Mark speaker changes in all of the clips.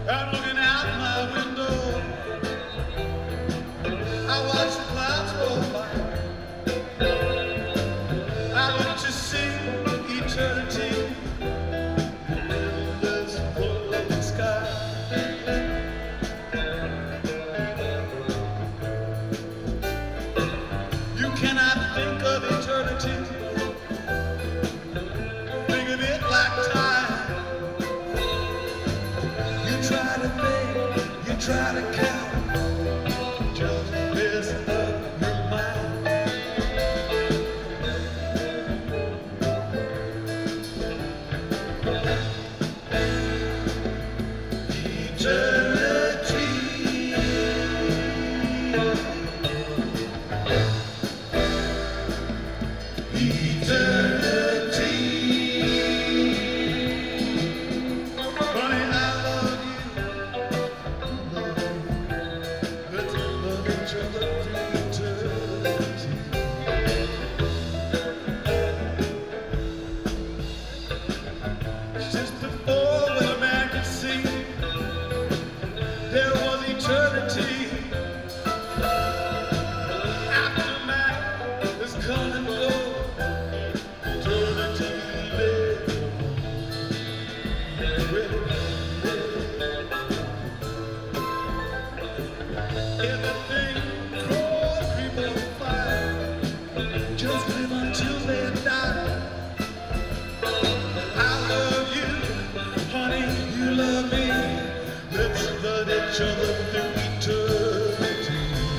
Speaker 1: I'm looking out my window. I watch the clouds roll by. I look to see eternity in this blue sky. You cannot think of eternity. Think of it like time. You try to think, you try to count, just mess up your mind. Just before when a man could see, there was eternity. After man is come and go, eternity lives. Everything grows, people fly. Just live until they die. I love you, honey, you love me. Let's love each other through eternity.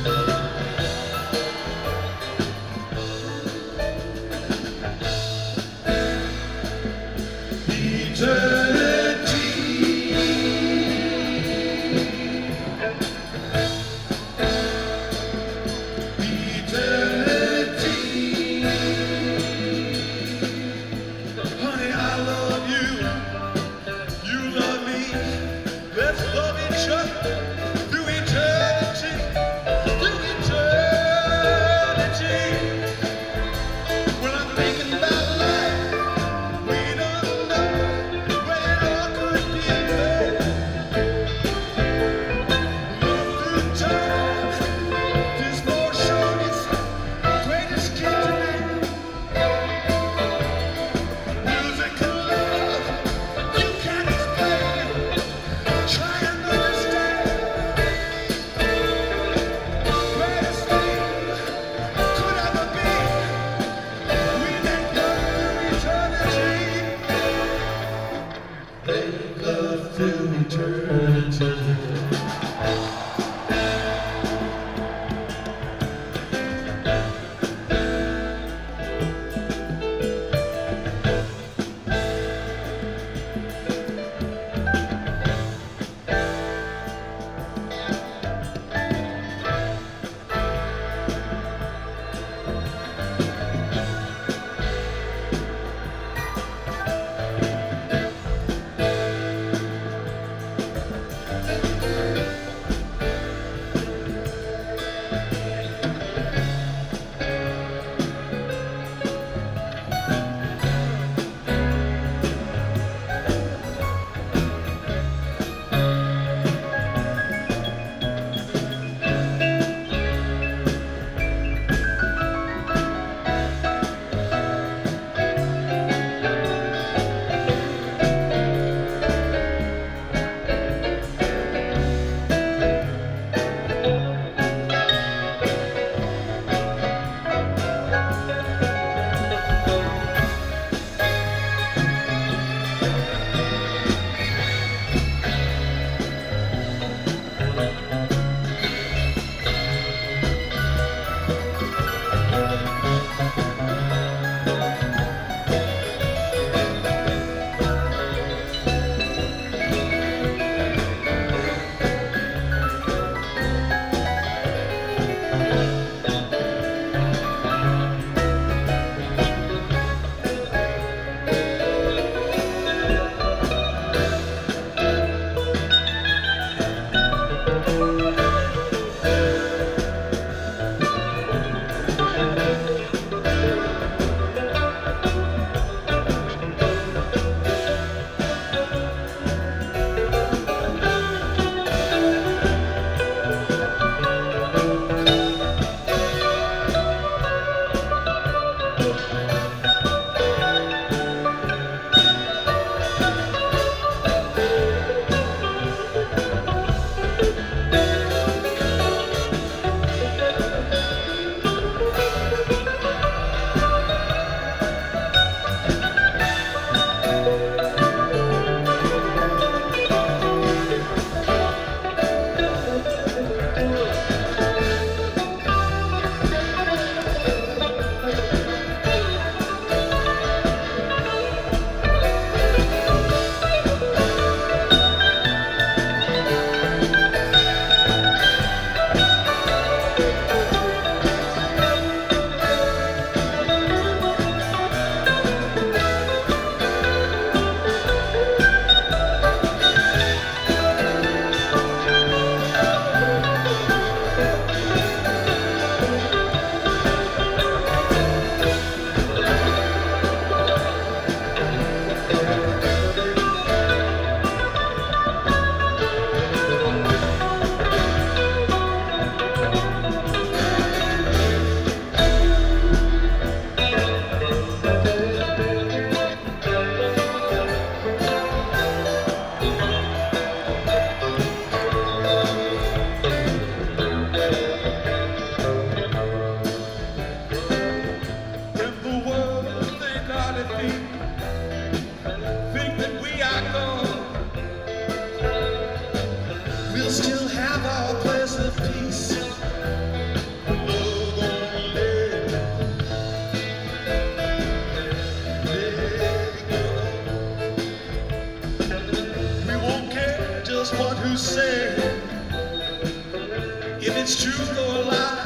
Speaker 1: Honey, I love you, you love me. Let's love each other through eternity, through eternity. When I'm thinking about life, we don't know when it all could be made. Love through time, there's more shorties, greatest gift to man. Music and love, you can't explain. Try and understand. Greatest thing could ever be. We make love through eternity. Make love through eternity. just one who say if it's truth or a lie.